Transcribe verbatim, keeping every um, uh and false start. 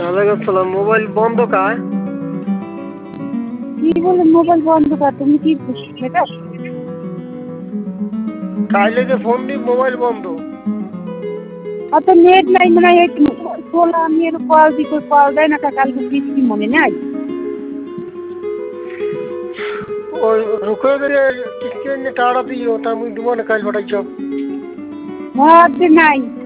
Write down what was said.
ওয়ালাইকুম সালাম। মোবাইল বন্ধ কায়? কি বলে মোবাইল বন্ধ কার? তুমি কি সেটা কাইলে যে ফোন দি মোবাইল বন্ধ। অত নেট নাই মনে হয় খোলা আমি এর কল দি কল দেয় না কালকে বৃষ্টি মনে নাই ওই রুকে গেলে কিস্তি টাকাটা দিও তা মুই দিব না কাল পাঠাইছ। মধ্যে নাই